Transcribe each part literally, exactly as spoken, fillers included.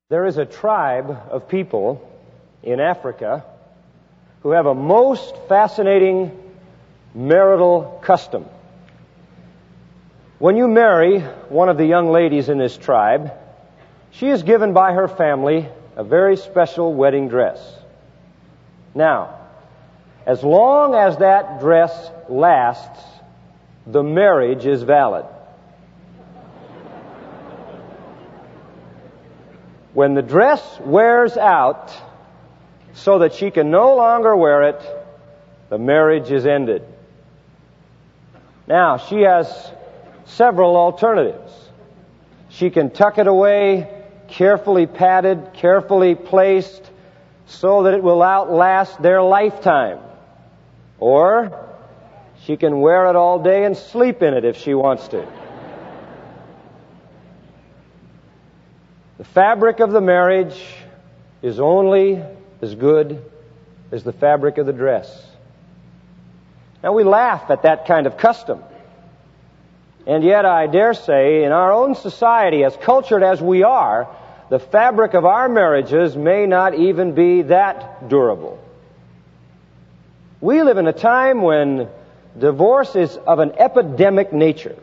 There is a tribe of people in Africa who have a most fascinating marital custom. When you marry one of the young ladies in this tribe, she is given by her family a very special wedding dress. Now, as long as that dress lasts, the marriage is valid. When the dress wears out so that she can no longer wear it, the marriage is ended. Now, she has several alternatives. She can tuck it away, carefully padded, carefully placed, so that it will outlast their lifetime. Or she can wear it all day and sleep in it if she wants to. The fabric of the marriage is only as good as the fabric of the dress. Now, we laugh at that kind of custom. And yet, I dare say, in our own society, as cultured as we are, the fabric of our marriages may not even be that durable. We live in a time when divorce is of an epidemic nature.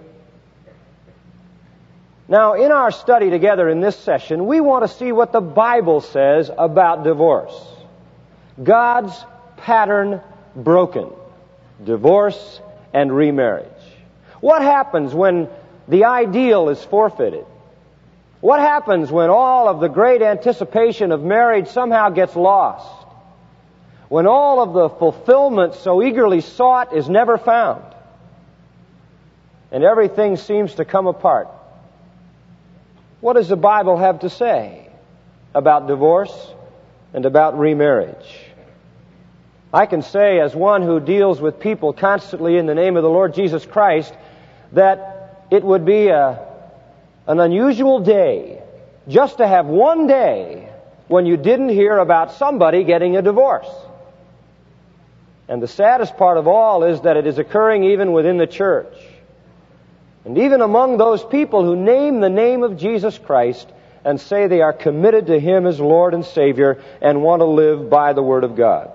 Now, in our study together in this session, we want to see what the Bible says about divorce. God's pattern broken. Divorce and remarriage. What happens when the ideal is forfeited? What happens when all of the great anticipation of marriage somehow gets lost? When all of the fulfillment so eagerly sought is never found? And everything seems to come apart. What does the Bible have to say about divorce and about remarriage? I can say, as one who deals with people constantly in the name of the Lord Jesus Christ, that it would be a, an unusual day just to have one day when you didn't hear about somebody getting a divorce. And the saddest part of all is that it is occurring even within the church. And even among those people who name the name of Jesus Christ and say they are committed to Him as Lord and Savior and want to live by the Word of God.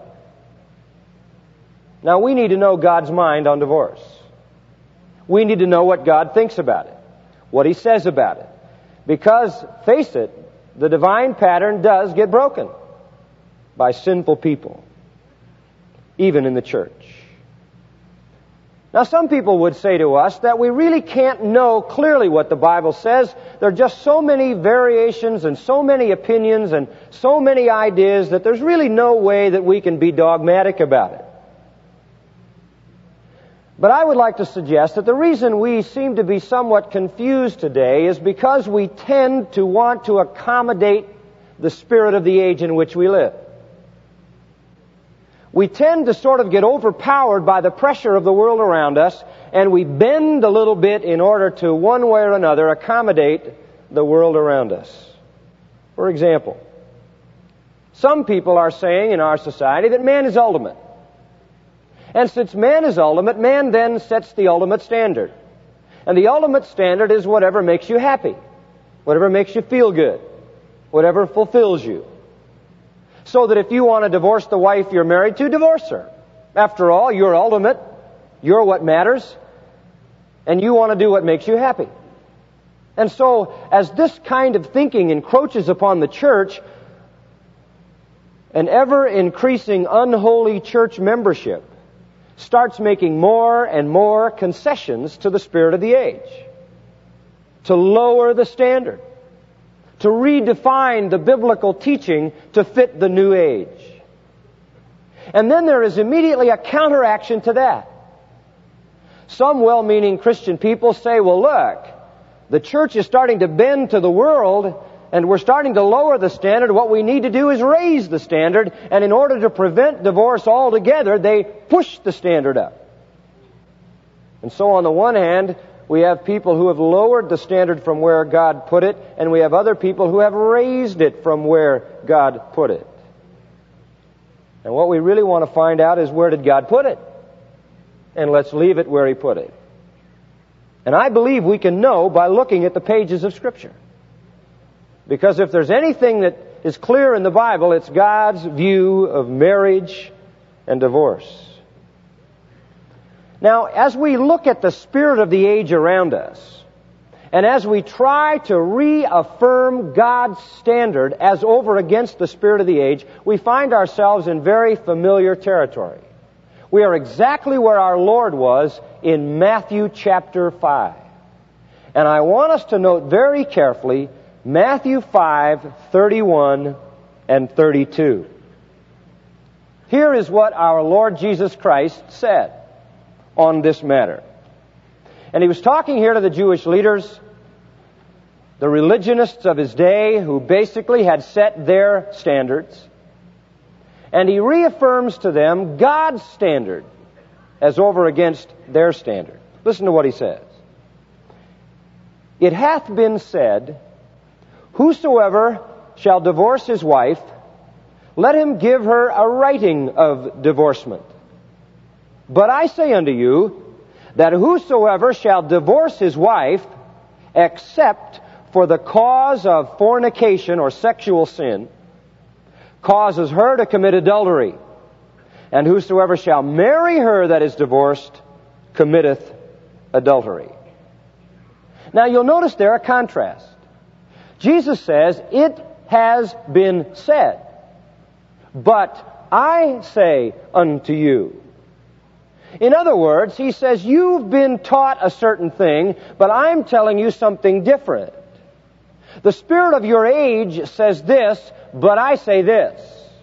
Now, we need to know God's mind on divorce. We need to know what God thinks about it, what He says about it. Because, face it, the divine pattern does get broken by sinful people, even in the church. Now, some people would say to us that we really can't know clearly what the Bible says. There are just so many variations and so many opinions and so many ideas that there's really no way that we can be dogmatic about it. But I would like to suggest that the reason we seem to be somewhat confused today is because we tend to want to accommodate the spirit of the age in which we live. We tend to sort of get overpowered by the pressure of the world around us, and we bend a little bit in order to, one way or another, accommodate the world around us. For example, some people are saying in our society that man is ultimate. And since man is ultimate, man then sets the ultimate standard. And the ultimate standard is whatever makes you happy, whatever makes you feel good, whatever fulfills you. So that if you want to divorce the wife you're married to, divorce her. After all, you're ultimate, you're what matters, and you want to do what makes you happy. And so, as this kind of thinking encroaches upon the church, an ever-increasing unholy church membership starts making more and more concessions to the spirit of the age, to lower the standard, to redefine the biblical teaching to fit the new age. And then there is immediately a counteraction to that. Some well-meaning Christian people say, well, look, the church is starting to bend to the world, and we're starting to lower the standard. What we need to do is raise the standard, and in order to prevent divorce altogether, they push the standard up. And so on the one hand, we have people who have lowered the standard from where God put it, and we have other people who have raised it from where God put it. And what we really want to find out is, where did God put it? And let's leave it where He put it. And I believe we can know by looking at the pages of Scripture. Because if there's anything that is clear in the Bible, it's God's view of marriage and divorce. Now, as we look at the spirit of the age around us, and as we try to reaffirm God's standard as over against the spirit of the age, we find ourselves in very familiar territory. We are exactly where our Lord was in Matthew chapter five. And I want us to note very carefully Matthew five, thirty-one and thirty-two. Here is what our Lord Jesus Christ said on this matter. And he was talking here to the Jewish leaders, the religionists of his day, who basically had set their standards. And he reaffirms to them God's standard as over against their standard. Listen to what he says. It hath been said, whosoever shall divorce his wife, let him give her a writing of divorcement. But I say unto you, that whosoever shall divorce his wife, except for the cause of fornication or sexual sin, causes her to commit adultery. And whosoever shall marry her that is divorced, committeth adultery. Now you'll notice there a contrast. Jesus says, it has been said, but I say unto you. In other words, he says, you've been taught a certain thing, but I'm telling you something different. The spirit of your age says this, but I say this.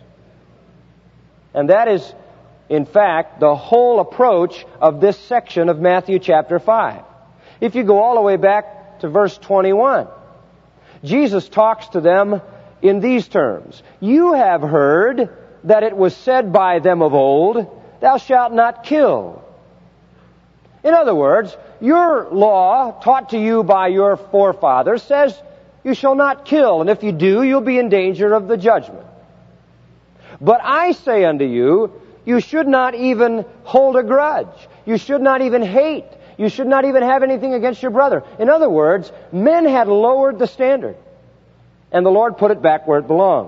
And that is, in fact, the whole approach of this section of Matthew chapter five. If you go all the way back to verse twenty-one, Jesus talks to them in these terms. You have heard that it was said by them of old, thou shalt not kill. In other words, your law, taught to you by your forefathers, says you shall not kill, and if you do, you'll be in danger of the judgment. But I say unto you, you should not even hold a grudge. You should not even hate. You should not even have anything against your brother. In other words, men had lowered the standard, and the Lord put it back where it belonged.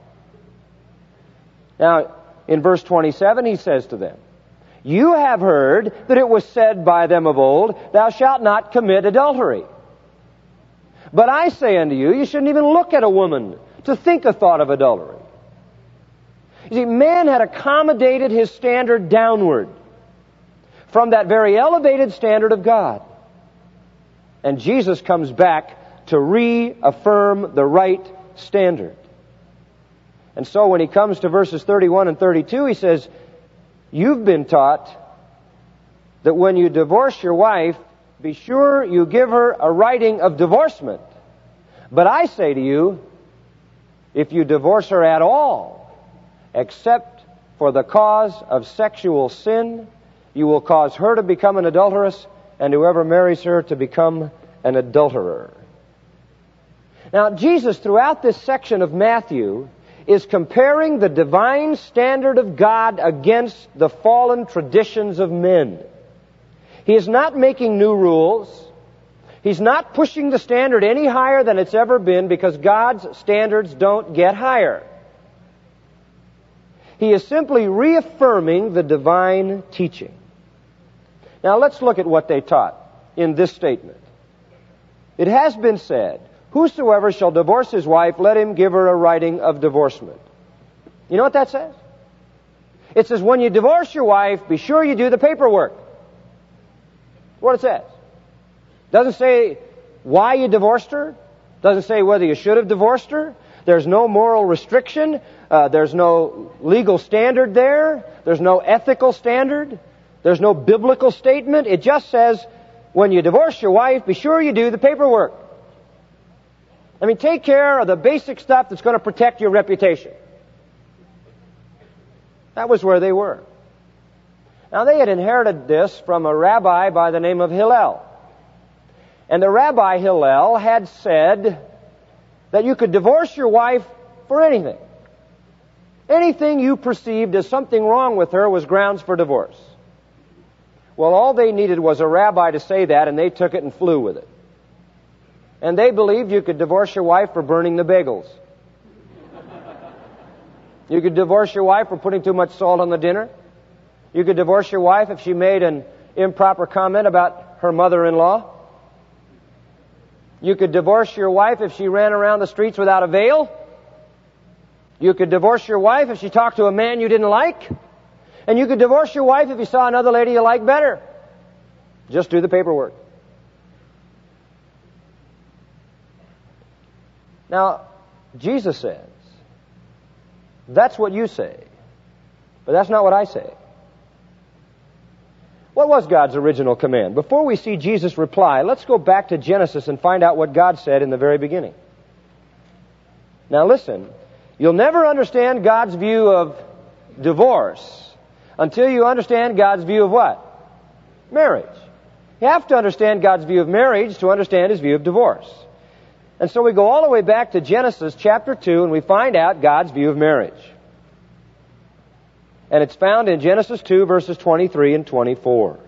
Now, in verse twenty-seven, he says to them, you have heard that it was said by them of old, thou shalt not commit adultery. But I say unto you, you shouldn't even look at a woman to think a thought of adultery. You see, man had accommodated his standard downward from that very elevated standard of God. And Jesus comes back to reaffirm the right standard. And so when he comes to verses thirty-one and thirty-two, he says, you've been taught that when you divorce your wife, be sure you give her a writing of divorcement. But I say to you, if you divorce her at all, except for the cause of sexual sin, you will cause her to become an adulteress, and whoever marries her to become an adulterer. Now, Jesus, throughout this section of Matthew, is comparing the divine standard of God against the fallen traditions of men. He is not making new rules. He's not pushing the standard any higher than it's ever been, because God's standards don't get higher. He is simply reaffirming the divine teaching. Now let's look at what they taught in this statement. It has been said, whosoever shall divorce his wife, let him give her a writing of divorcement. You know what that says? It says, when you divorce your wife, be sure you do the paperwork. What it says. Doesn't say why you divorced her. Doesn't say whether you should have divorced her. There's no moral restriction. Uh, there's no legal standard there. There's no ethical standard. There's no biblical statement. It just says, when you divorce your wife, be sure you do the paperwork. I mean, take care of the basic stuff that's going to protect your reputation. That was where they were. Now, they had inherited this from a rabbi by the name of Hillel. And the rabbi Hillel had said that you could divorce your wife for anything. Anything you perceived as something wrong with her was grounds for divorce. Well, all they needed was a rabbi to say that, and they took it and flew with it. And they believed you could divorce your wife for burning the bagels. You could divorce your wife for putting too much salt on the dinner. You could divorce your wife if she made an improper comment about her mother-in-law. You could divorce your wife if she ran around the streets without a veil. You could divorce your wife if she talked to a man you didn't like. And you could divorce your wife if you saw another lady you liked better. Just do the paperwork. Now, Jesus says, that's what you say, but that's not what I say. What was God's original command? Before we see Jesus reply, let's go back to Genesis and find out what God said in the very beginning. Now listen, you'll never understand God's view of divorce until you understand God's view of what? Marriage. You have to understand God's view of marriage to understand His view of divorce. And so we go all the way back to Genesis chapter two and we find out God's view of marriage. And it's found in Genesis two verses twenty-three and twenty-four.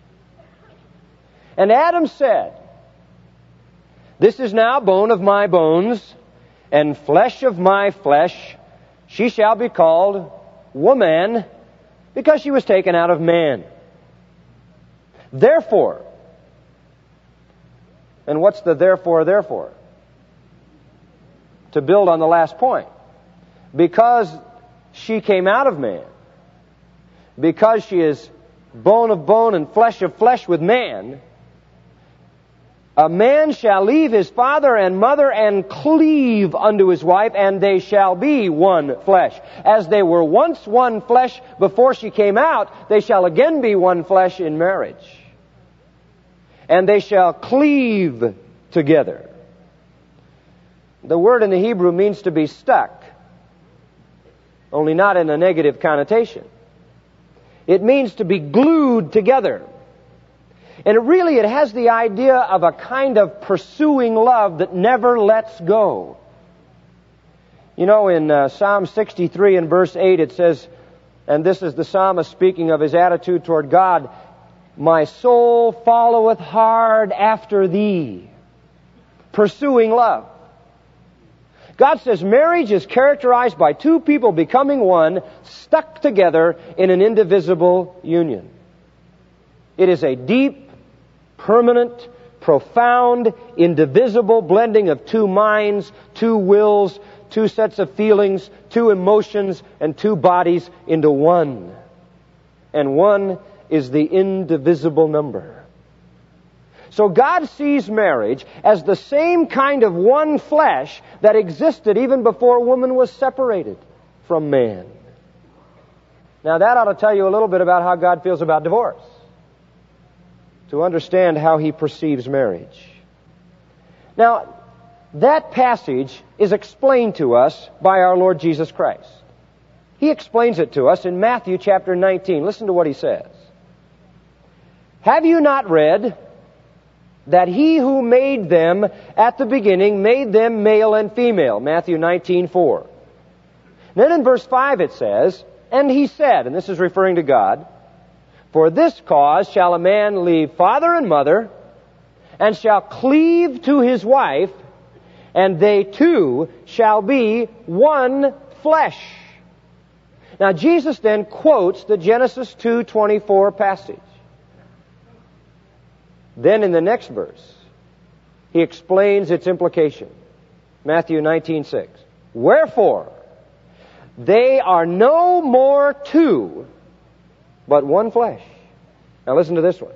And Adam said, "This is now bone of my bones and flesh of my flesh. She shall be called woman because she was taken out of man. Therefore," and what's the therefore, therefore? To build on the last point. Because she came out of man, because she is bone of bone and flesh of flesh with man, a man shall leave his father and mother and cleave unto his wife, and they shall be one flesh. As they were once one flesh before she came out, they shall again be one flesh in marriage. And they shall cleave together. The word in the Hebrew means to be stuck, only not in a negative connotation. It means to be glued together. And it really, it has the idea of a kind of pursuing love that never lets go. You know, in uh, Psalm sixty-three and verse eight it says, and this is the psalmist speaking of his attitude toward God, "My soul followeth hard after thee." Pursuing love. God says marriage is characterized by two people becoming one, stuck together in an indivisible union. It is a deep, permanent, profound, indivisible blending of two minds, two wills, two sets of feelings, two emotions, and two bodies into one. And one is the indivisible number. So God sees marriage as the same kind of one flesh that existed even before woman was separated from man. Now that ought to tell you a little bit about how God feels about divorce, to understand how He perceives marriage. Now, that passage is explained to us by our Lord Jesus Christ. He explains it to us in Matthew chapter nineteen. Listen to what He says. "Have you not read that He who made them at the beginning made them male and female?" Matthew nineteen four. Then in verse five it says, "And He said," and this is referring to God, "For this cause shall a man leave father and mother, and shall cleave to his wife, and they two shall be one flesh." Now Jesus then quotes the Genesis two twenty-four passage. Then in the next verse, He explains its implication. Matthew nineteen six. "Wherefore, they are no more two, but one flesh." Now listen to this one.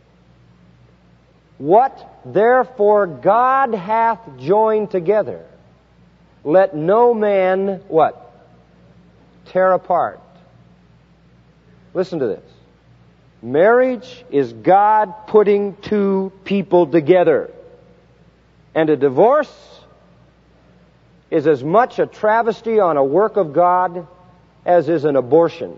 "What therefore God hath joined together, let no man," what? "Tear apart." Listen to this. Marriage is God putting two people together. And a divorce is as much a travesty on a work of God as is an abortion.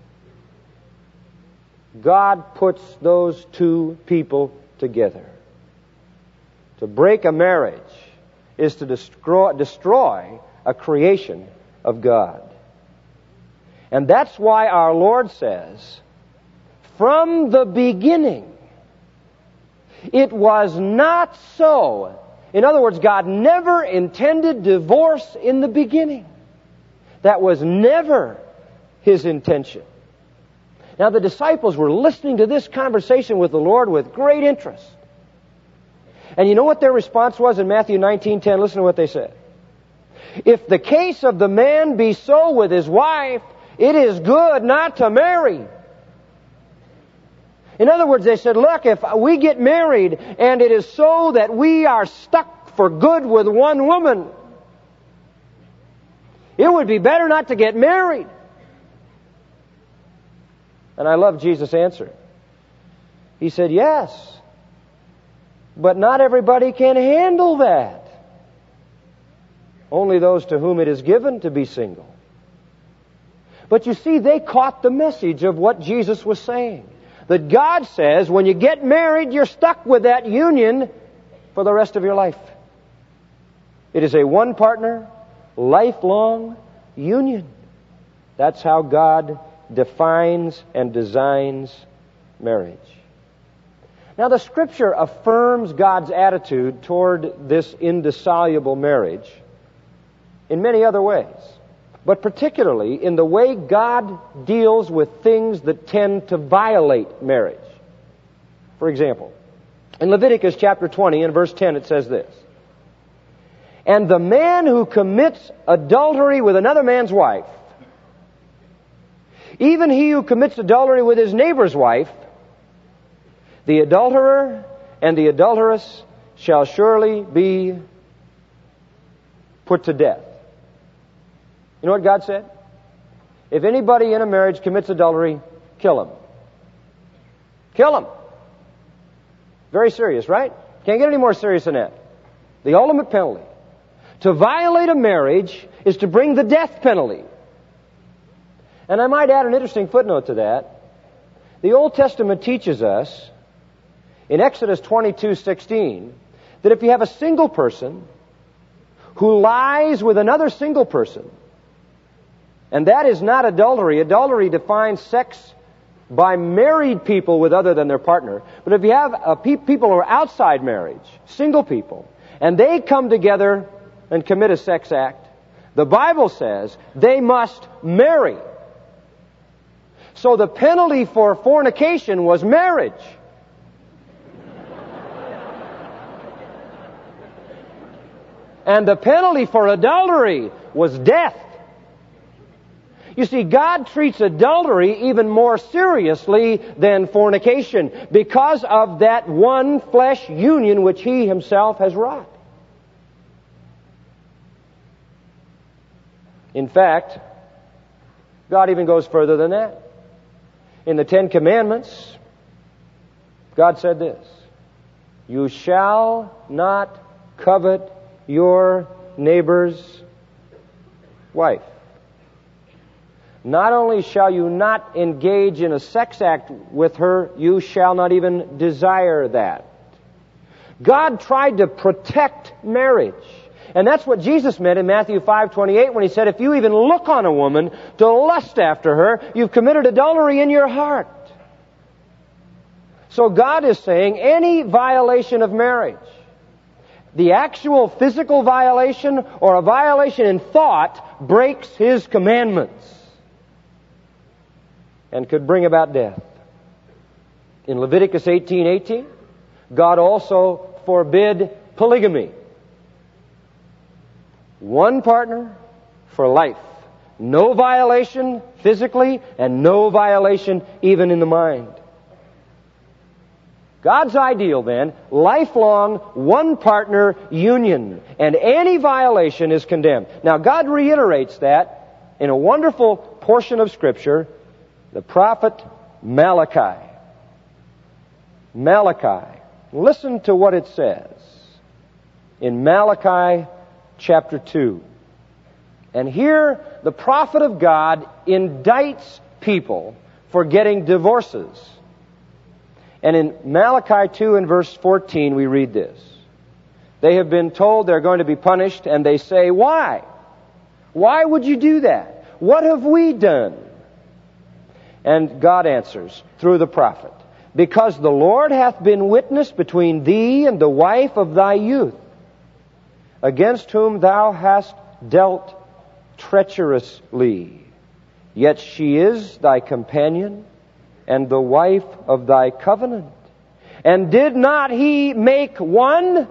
God puts those two people together. To break a marriage is to destroy, destroy a creation of God. And that's why our Lord says, "From the beginning, it was not so In other words, God never intended divorce in the beginning. That was never His intention. Now the disciples were listening to this conversation with the Lord with great interest. And you know what their response was in Matthew nineteen ten? Listen to what they said. If the case of the man be so with his wife, it is good not to marry. In other words, they said, look, if we get married and it is so that we are stuck for good with one woman, it would be better not to get married. And I love Jesus' answer. He said, yes, but not everybody can handle that. Only those to whom it is given to be single. But you see, they caught the message of what Jesus was saying. That God says when you get married, you're stuck with that union for the rest of your life. It is a one-partner, lifelong union. That's how God defines and designs marriage. Now the Scripture affirms God's attitude toward this indissoluble marriage in many other ways, but particularly in the way God deals with things that tend to violate marriage. For example, in Leviticus chapter twenty and verse ten it says this, and the man who commits adultery with another man's wife, even he who commits adultery with his neighbor's wife, the adulterer and the adulteress shall surely be put to death. You know what God said? If anybody in a marriage commits adultery, kill him. Kill him. Very serious, right? Can't get any more serious than that. The ultimate penalty. To violate a marriage is to bring the death penalty. And I might add an interesting footnote to that. The Old Testament teaches us in Exodus twenty-two sixteen that if you have a single person who lies with another single person, and that is not adultery. Adultery defines sex by married people with other than their partner. But if you have a pe- people who are outside marriage, single people, and they come together and commit a sex act, the Bible says they must marry. So the penalty for fornication was marriage. And the penalty for adultery was death. You see, God treats adultery even more seriously than fornication because of that one flesh union which He Himself has wrought. In fact, God even goes further than that. In the Ten Commandments, God said this, you shall not covet your neighbor's wife. Not only shall you not engage in a sex act with her, you shall not even desire that. God tried to protect marriage. And that's what Jesus meant in Matthew five twenty-eight when He said, if you even look on a woman to lust after her, you've committed adultery in your heart. So God is saying any violation of marriage, the actual physical violation or a violation in thought, breaks His commandments and could bring about death. In Leviticus eighteen eighteen, God also forbid polygamy. One partner for life. No violation physically and no violation even in the mind. God's ideal then, lifelong, one partner union. And any violation is condemned. Now God reiterates that in a wonderful portion of Scripture, the prophet Malachi. Malachi. Listen to what it says in Malachi chapter two. And here the prophet of God indicts people for getting divorces. And in Malachi two and verse fourteen we read this. They have been told they're going to be punished, and they say, why? Why would you do that? What have we done? And God answers through the prophet, because the Lord hath been witness between thee and the wife of thy youth, against whom thou hast dealt treacherously. Yet she is thy companion and the wife of thy covenant. And did not he make one?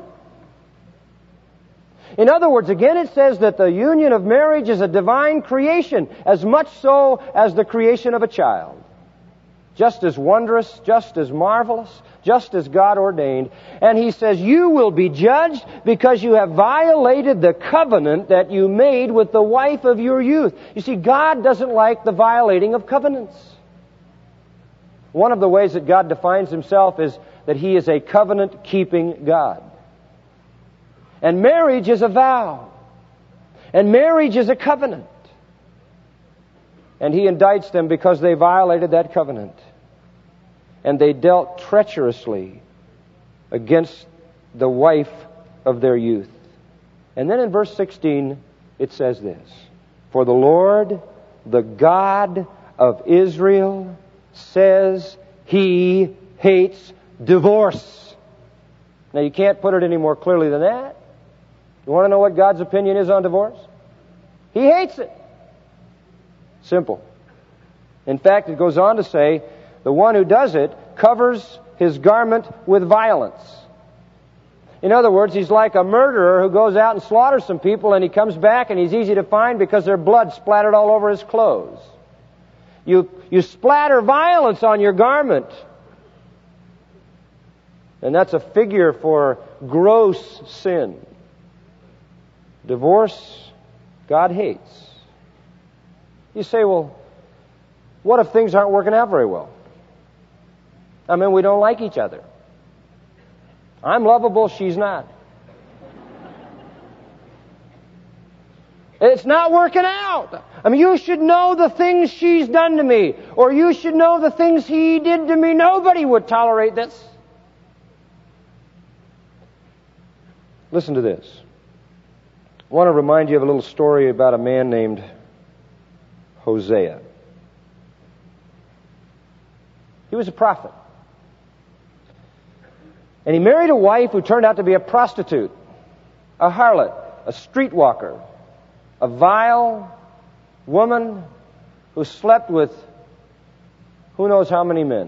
In other words, again it says that the union of marriage is a divine creation, as much so as the creation of a child. Just as wondrous, just as marvelous, just as God ordained. And he says, you will be judged because you have violated the covenant that you made with the wife of your youth. You see, God doesn't like the violating of covenants. One of the ways that God defines himself is that he is a covenant-keeping God. And marriage is a vow. And marriage is a covenant. And he indicts them because they violated that covenant. And they dealt treacherously against the wife of their youth. And then in verse sixteen, it says this, for the Lord, the God of Israel, says he hates divorce. Now you can't put it any more clearly than that. You want to know what God's opinion is on divorce? He hates it. Simple. In fact, it goes on to say, the one who does it covers his garment with violence. In other words, he's like a murderer who goes out and slaughters some people and he comes back and he's easy to find because their blood splattered all over his clothes. You, you splatter violence on your garment. And that's a figure for gross sin. Divorce, God hates. You say, well, what if things aren't working out very well? I mean, we don't like each other. I'm lovable, she's not. It's not working out. I mean, you should know the things she's done to me, or you should know the things he did to me. Nobody would tolerate this. Listen to this. I want to remind you of a little story about a man named Hosea. He was a prophet. And he married a wife who turned out to be a prostitute, a harlot, a streetwalker, a vile woman who slept with who knows how many men.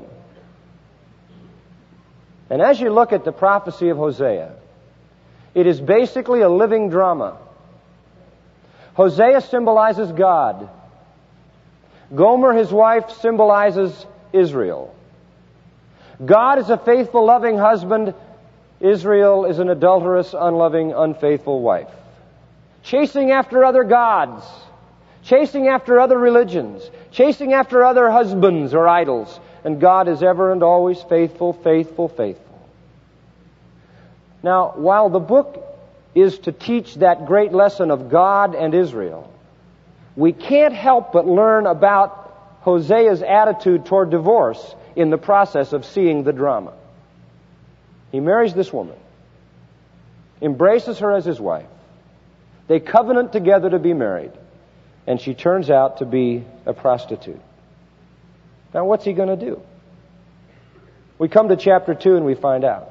And as you look at the prophecy of Hosea, it is basically a living drama. Hosea symbolizes God. Gomer, his wife, symbolizes Israel. God is a faithful, loving husband. Israel is an adulterous, unloving, unfaithful wife. Chasing after other gods. Chasing after other religions. Chasing after other husbands or idols. And God is ever and always faithful, faithful, faithful. Now, while the book is to teach that great lesson of God and Israel, we can't help but learn about Hosea's attitude toward divorce in the process of seeing the drama. He marries this woman, embraces her as his wife. They covenant together to be married, and she turns out to be a prostitute. Now, what's he going to do? We come to chapter two and we find out.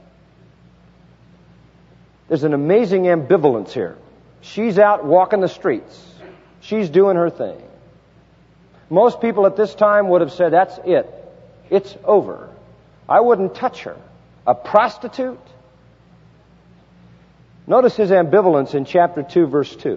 There's an amazing ambivalence here. She's out walking the streets. She's doing her thing. Most people at this time would have said, that's it. It's over. I wouldn't touch her. A prostitute? Notice his ambivalence in chapter two, verse two.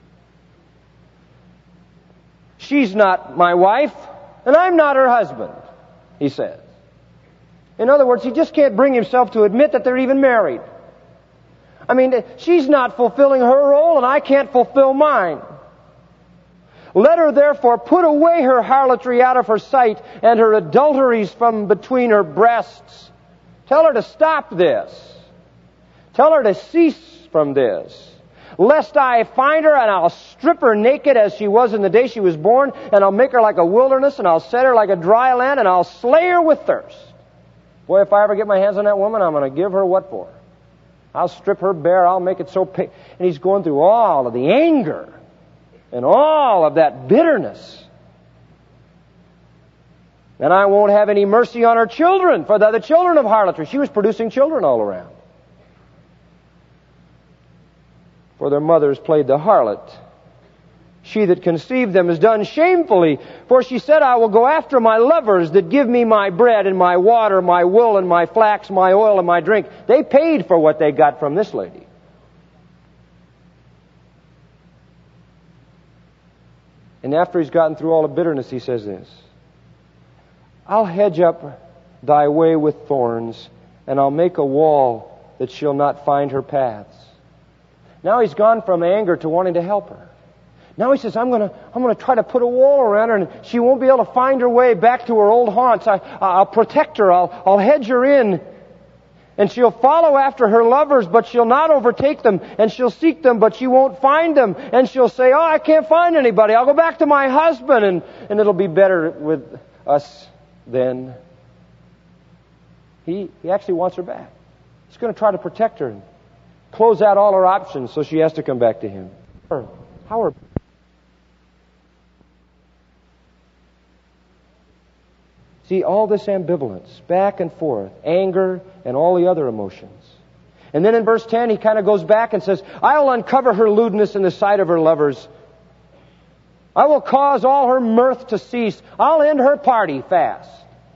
She's not my wife, and I'm not her husband, he says. In other words, he just can't bring himself to admit that they're even married. I mean, she's not fulfilling her role, and I can't fulfill mine. Let her therefore put away her harlotry out of her sight and her adulteries from between her breasts. Tell her to stop this. Tell her to cease from this. Lest I find her and I'll strip her naked as she was in the day she was born, and I'll make her like a wilderness, and I'll set her like a dry land, and I'll slay her with thirst. Boy, if I ever get my hands on that woman, I'm going to give her what for? I'll strip her bare. I'll make it so pain. And he's going through all of the anger and all of that bitterness. And I won't have any mercy on her children, for they're the children of harlotry. She was producing children all around. for their mothers played the harlot. She that conceived them is done shamefully, for she said, I will go after my lovers that give me my bread and my water, my wool and my flax, my oil and my drink. They paid for what they got from this lady. And after he's gotten through all the bitterness, he says this, I'll hedge up thy way with thorns, and I'll make a wall that she'll not find her paths. Now he's gone from anger to wanting to help her. Now he says, I'm going to I'm going to try to put a wall around her, and she won't be able to find her way back to her old haunts. I, I'll protect her. I'll, I'll hedge her in. And she'll follow after her lovers, but she'll not overtake them. And she'll seek them, but she won't find them. And she'll say, oh, I can't find anybody. I'll go back to my husband, and, and it'll be better with us then. He, he actually wants her back. He's going to try to protect her and close out all her options so she has to come back to him. How are See, all this ambivalence, back and forth, anger and all the other emotions. And then in verse ten, he kind of goes back and says, I will uncover her lewdness in the sight of her lovers. I will cause all her mirth to cease. I'll end her party fast.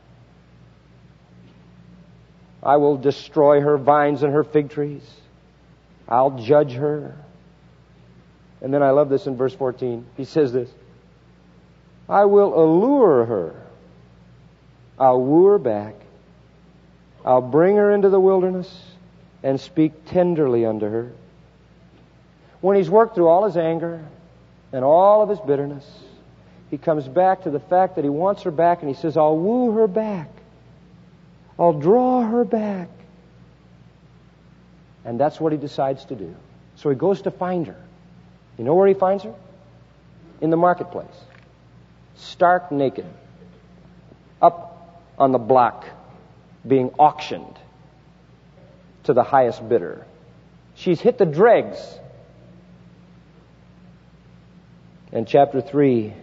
I will destroy her vines and her fig trees. I'll judge her. And then I love this in verse fourteen. He says this, I will allure her. I'll woo her back. I'll bring her into the wilderness and speak tenderly unto her. When he's worked through all his anger and all of his bitterness, he comes back to the fact that he wants her back, and he says, I'll woo her back. I'll draw her back. And that's what he decides to do. So he goes to find her. You know where he finds her? In the marketplace. Stark naked. Up on the block, being auctioned to the highest bidder. She's hit the dregs. And chapter three,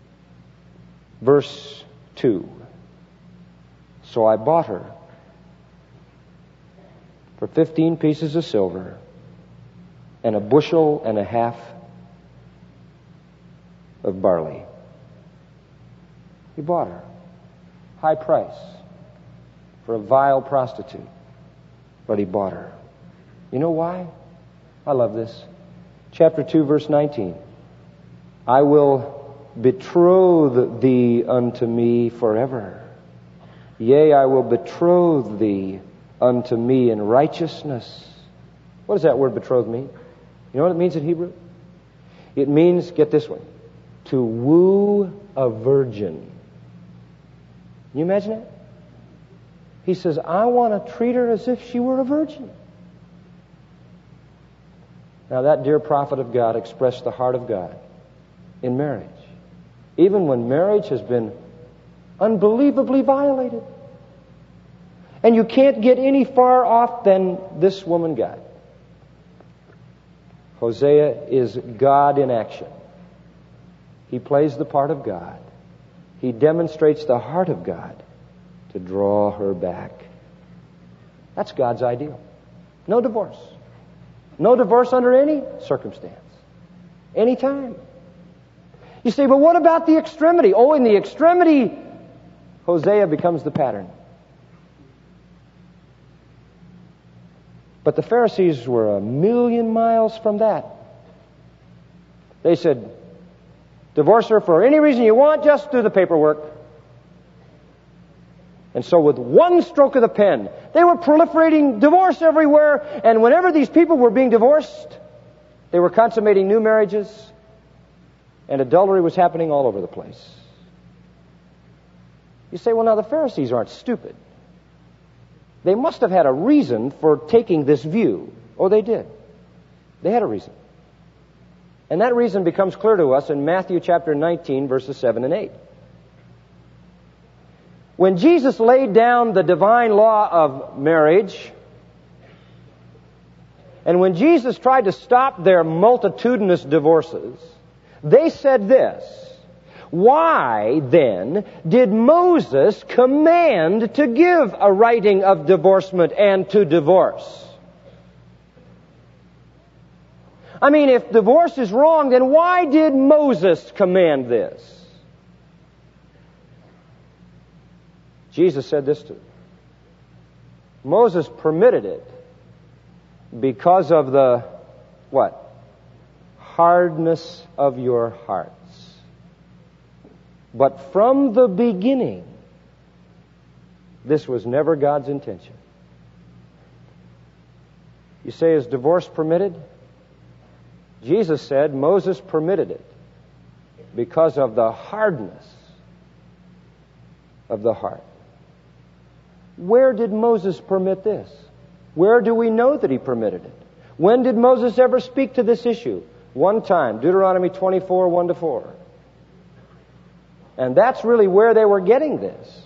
verse two. So I bought her for fifteen pieces of silver and a bushel and a half of barley. He bought her. High price for a vile prostitute. But he bought her. You know why? I love this. Chapter two, verse nineteen. I will betroth thee unto me forever. Yea, I will betroth thee unto me in righteousness. What does that word betroth mean? You know what it means in Hebrew? It means, get this one, to woo a virgin. Can you imagine it? He says, I want to treat her as if she were a virgin. Now that dear prophet of God expressed the heart of God in marriage. Even when marriage has been unbelievably violated. And you can't get any far off than this woman got. Hosea is God in action. He plays the part of God. He demonstrates the heart of God to draw her back. That's God's ideal. No divorce. No divorce under any circumstance. Any time. You say, but what about the extremity? Oh, in the extremity, Hosea becomes the pattern. But the Pharisees were a million miles from that. They said, divorce her for any reason you want, just do the paperwork. And so with one stroke of the pen, they were proliferating divorce everywhere, and whenever these people were being divorced, they were consummating new marriages, and adultery was happening all over the place. You say, well, now the Pharisees aren't stupid. They must have had a reason for taking this view. Oh, they did. They had a reason. And that reason becomes clear to us in Matthew chapter nineteen, verses seven and eight. When Jesus laid down the divine law of marriage, and when Jesus tried to stop their multitudinous divorces, they said this, why then did Moses command to give a writing of divorcement and to divorce? I mean, if divorce is wrong, then why did Moses command this? Jesus said this to them. Moses permitted it because of the, what? Hardness of your hearts. But from the beginning, this was never God's intention. You say, is divorce permitted? Jesus said Moses permitted it because of the hardness of the heart. Where did Moses permit this? Where do we know that he permitted it? When did Moses ever speak to this issue? One time, Deuteronomy twenty-four, one to four. And that's really where they were getting this.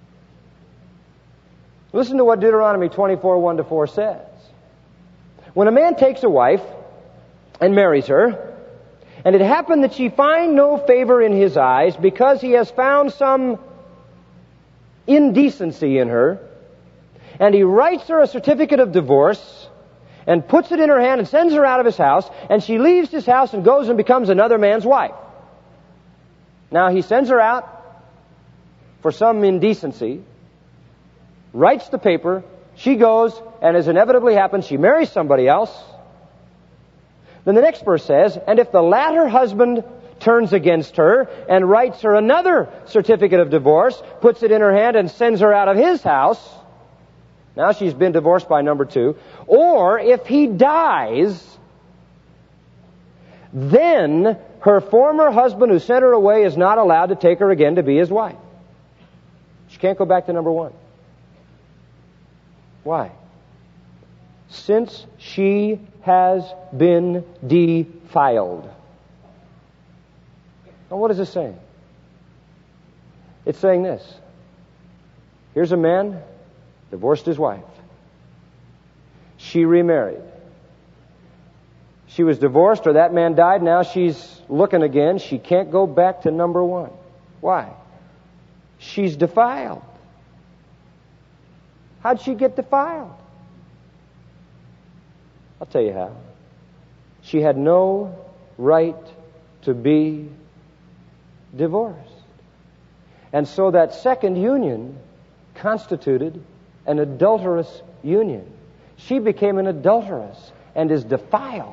Listen to what Deuteronomy twenty-four, one to four says. When a man takes a wife and marries her, and it happened that she find no favor in his eyes because he has found some indecency in her, and he writes her a certificate of divorce and puts it in her hand and sends her out of his house, and she leaves his house and goes and becomes another man's wife. Now he sends her out for some indecency, writes the paper, she goes, and as inevitably happens, she marries somebody else. Then the next verse says, and if the latter husband turns against her and writes her another certificate of divorce, puts it in her hand and sends her out of his house, now she's been divorced by number two. Or if he dies, then her former husband who sent her away is not allowed to take her again to be his wife. She can't go back to number one. Why? Since she has been defiled. Now what is this saying? It's saying this. Here's a man, divorced his wife. She remarried. She was divorced or that man died. Now she's looking again. She can't go back to number one. Why? She's defiled. How'd she get defiled? I'll tell you how. She had no right to be divorced. And so that second union constituted an adulterous union. She became an adulteress and is defiled.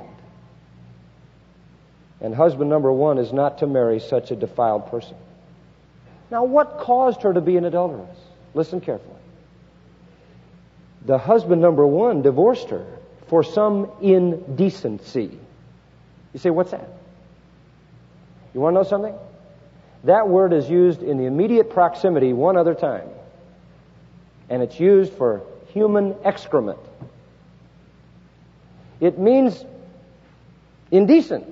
And husband number one is not to marry such a defiled person. Now, what caused her to be an adulteress? Listen carefully. The husband number one divorced her for some indecency. You say, what's that? You want to know something? That word is used in the immediate proximity one other time. And it's used for human excrement. It means indecent.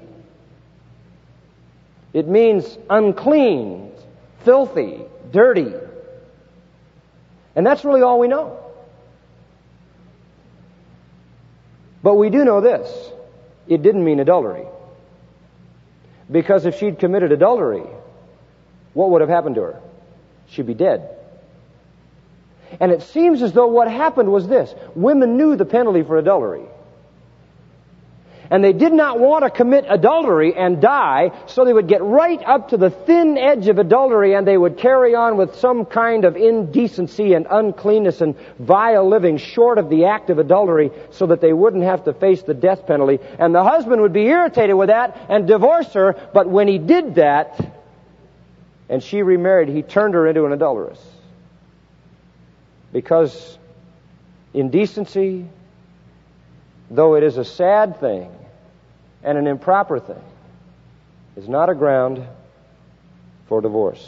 It means unclean, filthy, dirty. And that's really all we know. But we do know this. It didn't mean adultery. Because if she'd committed adultery, what would have happened to her? She'd be dead. And it seems as though what happened was this. Women knew the penalty for adultery. And they did not want to commit adultery and die, so they would get right up to the thin edge of adultery and they would carry on with some kind of indecency and uncleanness and vile living short of the act of adultery so that they wouldn't have to face the death penalty. And the husband would be irritated with that and divorce her, but when he did that and she remarried, he turned her into an adulteress. Because indecency, though it is a sad thing and an improper thing, is not a ground for divorce.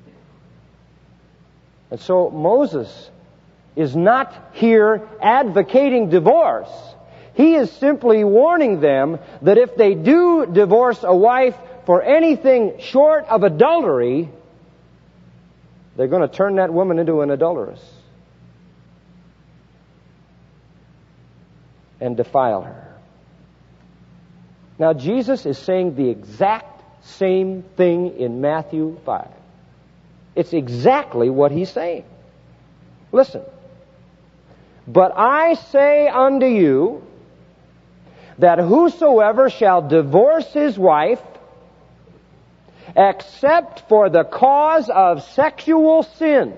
And so Moses is not here advocating divorce. He is simply warning them that if they do divorce a wife for anything short of adultery, they're going to turn that woman into an adulteress and defile her. Now, Jesus is saying the exact same thing in Matthew five. It's exactly what he's saying. Listen. But I say unto you that whosoever shall divorce his wife, except for the cause of sexual sin,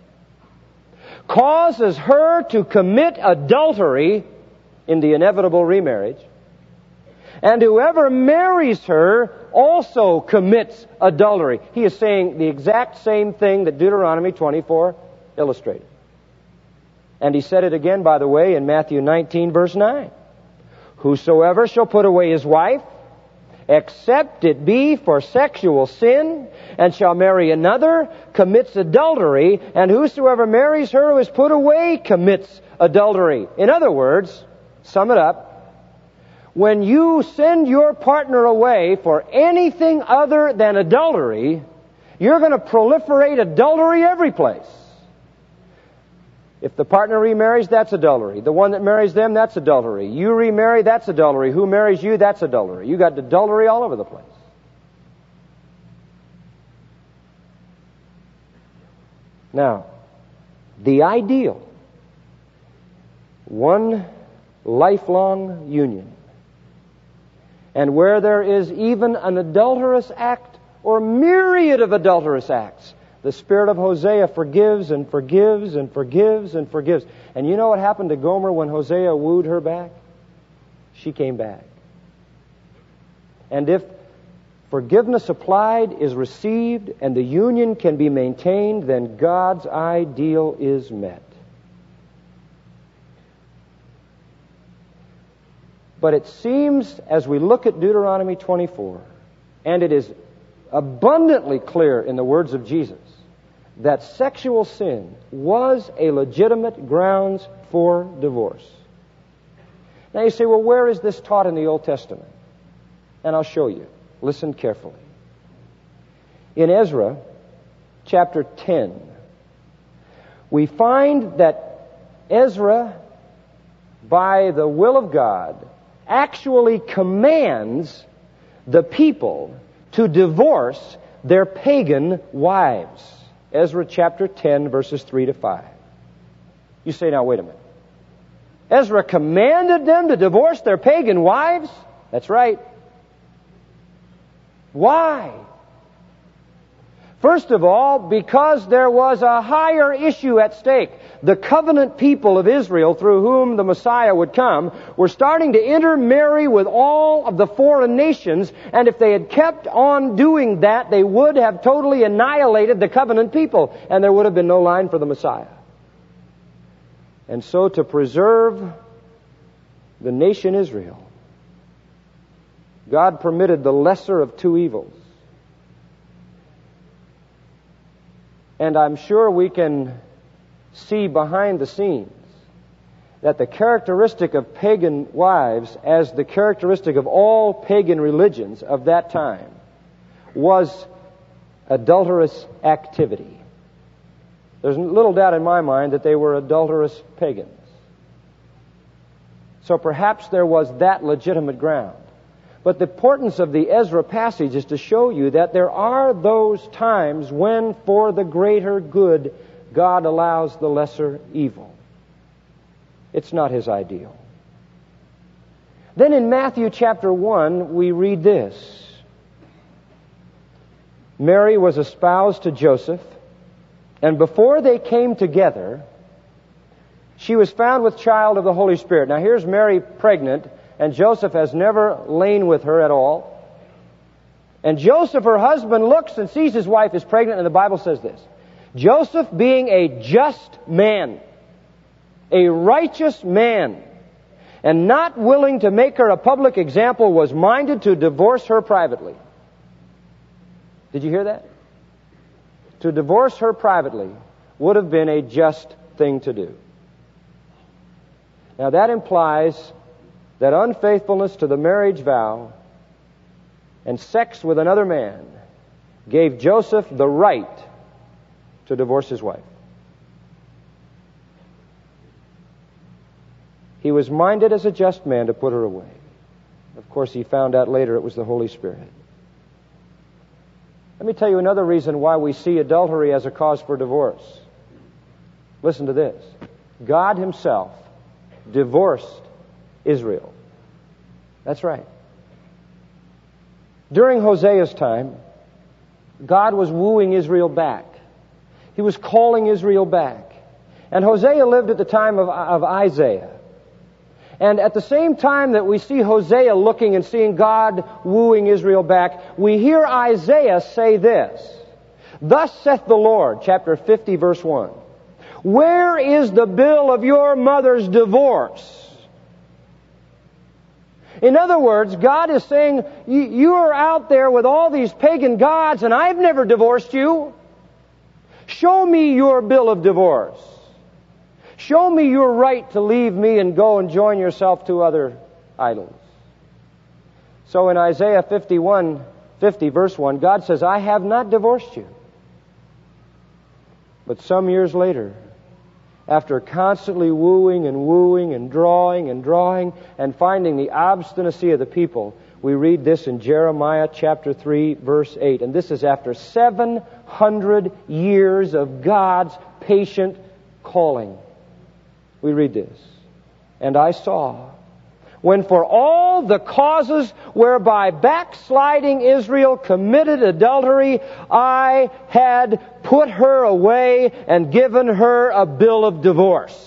causes her to commit adultery in the inevitable remarriage, and whoever marries her also commits adultery. He is saying the exact same thing that Deuteronomy twenty-four illustrated. And he said it again, by the way, in Matthew nineteen, verse nine. Whosoever shall put away his wife, except it be for sexual sin, and shall marry another, commits adultery, and whosoever marries her who is put away commits adultery. In other words, sum it up, when you send your partner away for anything other than adultery, you're going to proliferate adultery every place. If the partner remarries, that's adultery. The one that marries them, that's adultery. You remarry, that's adultery. Who marries you, that's adultery. You got adultery all over the place. Now, the ideal, one lifelong union, and where there is even an adulterous act or myriad of adulterous acts, the spirit of Hosea forgives and forgives and forgives and forgives. And you know what happened to Gomer when Hosea wooed her back? She came back. And if forgiveness applied is received and the union can be maintained, then God's ideal is met. But it seems, as we look at Deuteronomy twenty-four, and it is abundantly clear in the words of Jesus, that sexual sin was a legitimate grounds for divorce. Now you say, well, where is this taught in the Old Testament? And I'll show you. Listen carefully. In Ezra, chapter ten, we find that Ezra, by the will of God, actually commands the people to divorce their pagan wives. Ezra chapter ten, verses three to five. You say, now wait a minute. Ezra commanded them to divorce their pagan wives? That's right. Why? First of all, because there was a higher issue at stake. The covenant people of Israel, through whom the Messiah would come, were starting to intermarry with all of the foreign nations, and if they had kept on doing that, they would have totally annihilated the covenant people, and there would have been no line for the Messiah. And so, to preserve the nation Israel, God permitted the lesser of two evils. And I'm sure we can see behind the scenes that the characteristic of pagan wives, as the characteristic of all pagan religions of that time, was adulterous activity. There's little doubt in my mind that they were adulterous pagans. So perhaps there was that legitimate ground. But the importance of the Ezra passage is to show you that there are those times when, for the greater good, God allows the lesser evil. It's not His ideal. Then in Matthew chapter one, we read this. Mary was espoused to Joseph, and before they came together, she was found with child of the Holy Spirit. Now here's Mary pregnant, and Joseph has never lain with her at all. And Joseph, her husband, looks and sees his wife is pregnant, and the Bible says this. Joseph, being a just man, a righteous man, and not willing to make her a public example, was minded to divorce her privately. Did you hear that? To divorce her privately would have been a just thing to do. Now that implies that unfaithfulness to the marriage vow and sex with another man gave Joseph the right to divorce his wife. He was minded as a just man to put her away. Of course, he found out later it was the Holy Spirit. Let me tell you another reason why we see adultery as a cause for divorce. Listen to this. God Himself divorced Israel. That's right. During Hosea's time, God was wooing Israel back. He was calling Israel back. And Hosea lived at the time of, of Isaiah. And at the same time that we see Hosea looking and seeing God wooing Israel back, we hear Isaiah say this, "Thus saith the Lord," chapter fifty, verse one, "Where is the bill of your mother's divorce?" In other words, God is saying, you are out there with all these pagan gods and I've never divorced you. Show me your bill of divorce. Show me your right to leave me and go and join yourself to other idols. So in Isaiah fifty-one, fifty, verse one, God says, "I have not divorced you." But some years later, after constantly wooing and wooing and drawing and drawing and finding the obstinacy of the people, we read this in Jeremiah chapter three, verse eight. And this is after seven hundred years of God's patient calling. We read this. "And I saw, when for all the causes whereby backsliding Israel committed adultery, I had put her away and given her a bill of divorce."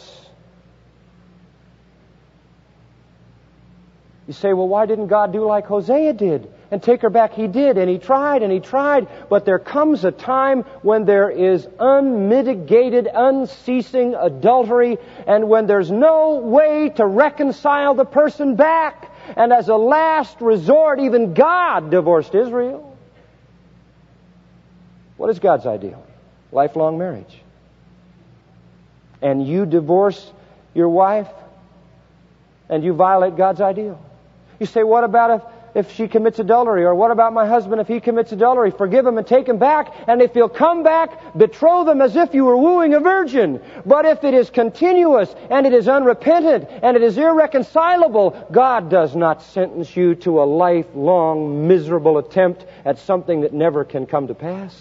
You say, well, why didn't God do like Hosea did and take her back? He did, and he tried, and he tried. But there comes a time when there is unmitigated, unceasing adultery, and when there's no way to reconcile the person back. And as a last resort, even God divorced Israel. What is God's ideal? Lifelong marriage. And you divorce your wife, and you violate God's ideal. You say, what about if, if she commits adultery? Or what about my husband if he commits adultery? Forgive him and take him back. And if he'll come back, betroth him as if you were wooing a virgin. But if it is continuous and it is unrepentant and it is irreconcilable, God does not sentence you to a lifelong miserable attempt at something that never can come to pass.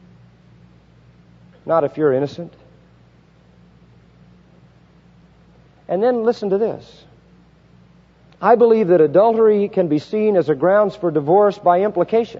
Not if you're innocent. And then listen to this. I believe that adultery can be seen as a grounds for divorce by implication.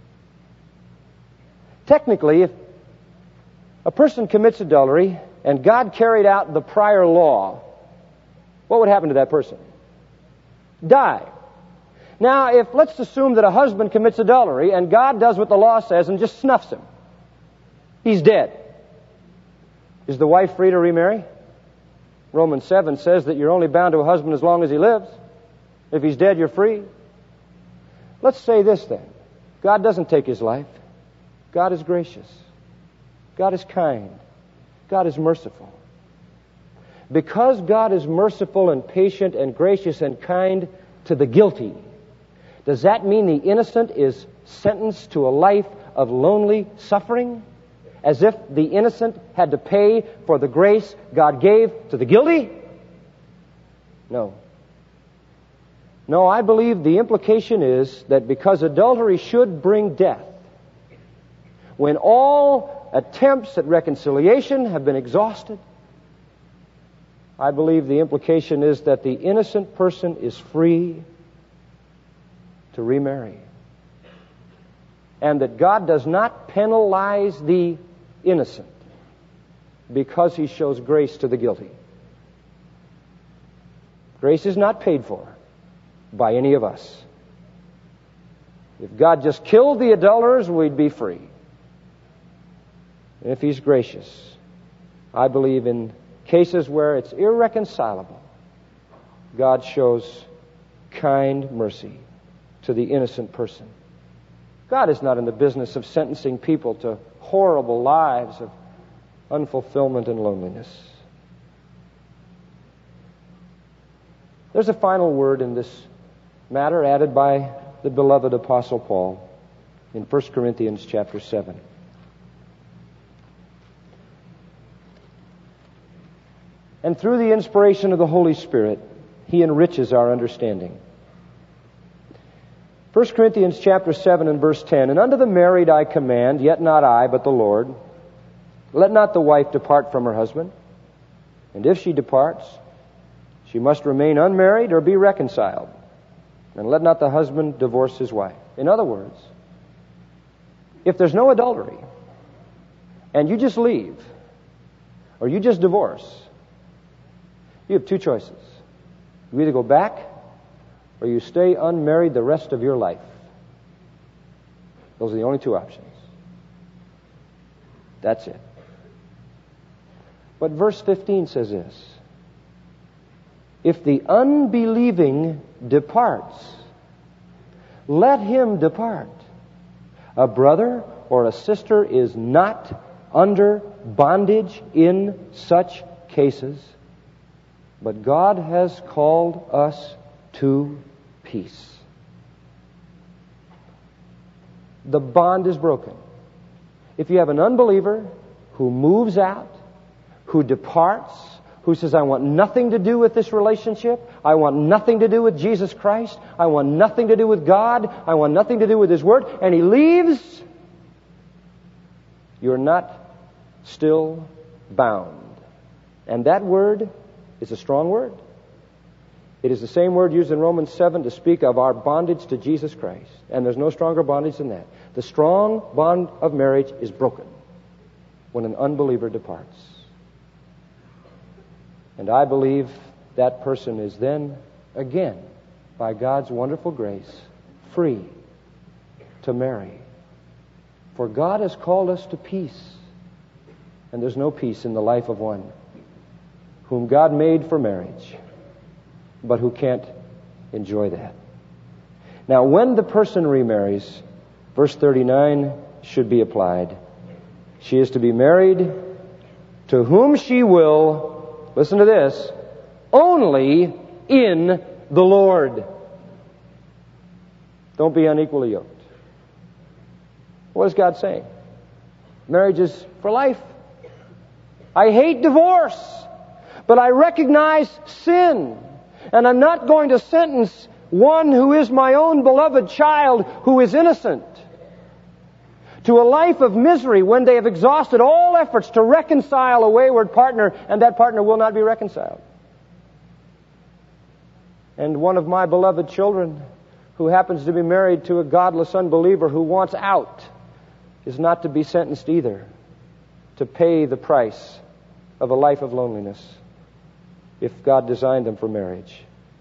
Technically, if a person commits adultery and God carried out the prior law, what would happen to that person? Die. Now, if let's assume that a husband commits adultery and God does what the law says and just snuffs him, he's dead. Is the wife free to remarry? Romans seven says that you're only bound to a husband as long as he lives. If he's dead, you're free. Let's say this then. God doesn't take his life. God is gracious. God is kind. God is merciful. Because God is merciful and patient and gracious and kind to the guilty, does that mean the innocent is sentenced to a life of lonely suffering? As if the innocent had to pay for the grace God gave to the guilty? No. No, I believe the implication is that because adultery should bring death, when all attempts at reconciliation have been exhausted, I believe the implication is that the innocent person is free to remarry. And that God does not penalize the innocent because he shows grace to the guilty. Grace is not paid for by any of us. If God just killed the adulterers, we'd be free. And if he's gracious, I believe in cases where it's irreconcilable, God shows kind mercy to the innocent person. God is not in the business of sentencing people to horrible lives of unfulfillment and loneliness. There's a final word in this matter added by the beloved Apostle Paul in First Corinthians chapter seven. And through the inspiration of the Holy Spirit, he enriches our understanding. First Corinthians chapter seven and verse ten, "And unto the married I command, yet not I, but the Lord, let not the wife depart from her husband. And if she departs, she must remain unmarried or be reconciled. And let not the husband divorce his wife. In other words, if there's no adultery, and you just leave, or you just divorce, you have two choices. You either go back, or you stay unmarried the rest of your life. Those are the only two options. That's it. But verse fifteen says this: if the unbelieving departs, let him depart. A brother or a sister is not under bondage in such cases, but God has called us to peace. The bond is broken. If you have an unbeliever who moves out, who departs, who says, I want nothing to do with this relationship, I want nothing to do with Jesus Christ, I want nothing to do with God, I want nothing to do with His Word, and he leaves, you're not still bound. And that word is a strong word. It is the same word used in Romans seven to speak of our bondage to Jesus Christ. And there's no stronger bondage than that. The strong bond of marriage is broken when an unbeliever departs. And I believe that person is then, again, by God's wonderful grace, free to marry. For God has called us to peace. And there's no peace in the life of one whom God made for marriage, but who can't enjoy that. Now, when the person remarries, verse thirty-nine should be applied. She is to be married to whom she will, listen to this, only in the Lord. Don't be unequally yoked. What is God saying? Marriage is for life. I hate divorce, but I recognize sin. And I'm not going to sentence one who is my own beloved child who is innocent to a life of misery when they have exhausted all efforts to reconcile a wayward partner, and that partner will not be reconciled. And one of my beloved children who happens to be married to a godless unbeliever who wants out is not to be sentenced either to pay the price of a life of loneliness if God designed them for marriage.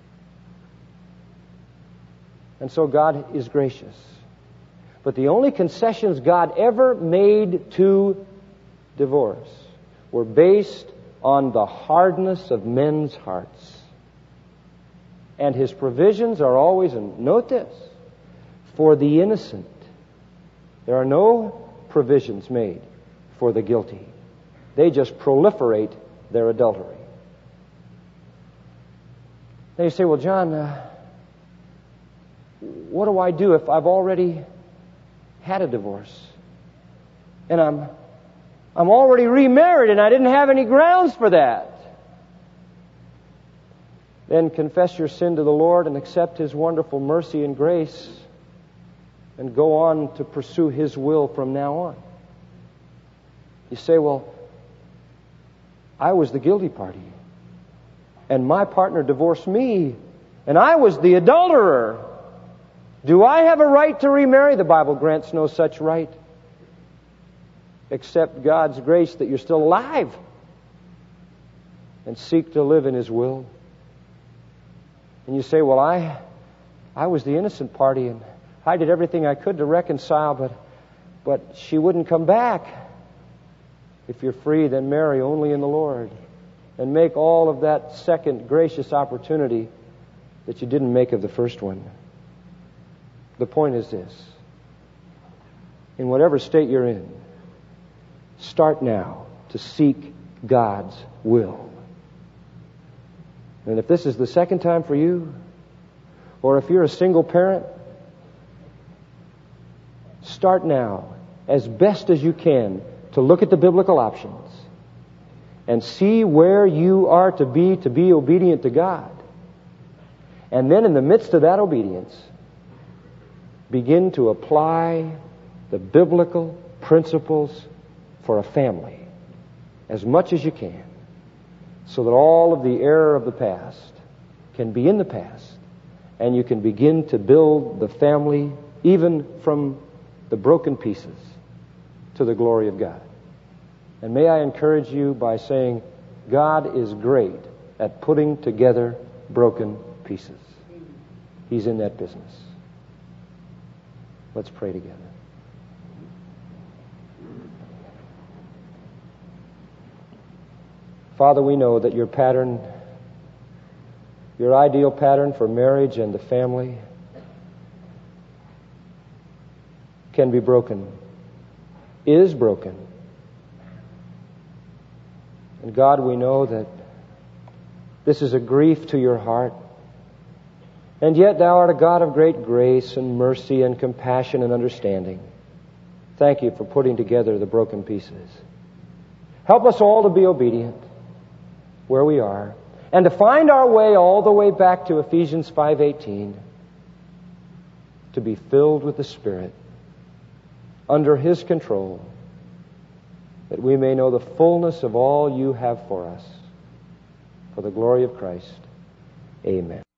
And so God is gracious. But the only concessions God ever made to divorce were based on the hardness of men's hearts. And His provisions are always, and note this, for the innocent. There are no provisions made for the guilty. They just proliferate their adultery. Then you say, well, John, uh, what do I do if I've already had a divorce? And I'm I'm already remarried and I didn't have any grounds for that. Then confess your sin to the Lord and accept His wonderful mercy and grace and go on to pursue His will from now on. You say, well, I was the guilty party and my partner divorced me and I was the adulterer. Do I have a right to remarry? The Bible grants no such right, except God's grace that you're still alive and seek to live in His will. And you say, well, I I was the innocent party and I did everything I could to reconcile, but but she wouldn't come back. If you're free, then marry only in the Lord and make all of that second gracious opportunity that you didn't make of the first one. The point is this: in whatever state you're in, start now to seek God's will. And if this is the second time for you, or if you're a single parent, start now as best as you can to look at the biblical options and see where you are to be to be obedient to God. And then in the midst of that obedience, begin to apply the biblical principles for a family as much as you can, so that all of the error of the past can be in the past and you can begin to build the family even from the broken pieces to the glory of God. And may I encourage you by saying, God is great at putting together broken pieces. He's in that business. Let's pray together. Father, we know that your pattern, your ideal pattern for marriage and the family can be broken, is broken. And God, we know that this is a grief to your heart. And yet thou art a God of great grace and mercy and compassion and understanding. Thank you for putting together the broken pieces. Help us all to be obedient where we are, and to find our way all the way back to Ephesians five eighteen, to be filled with the Spirit, under His control, that we may know the fullness of all you have for us. For the glory of Christ. Amen.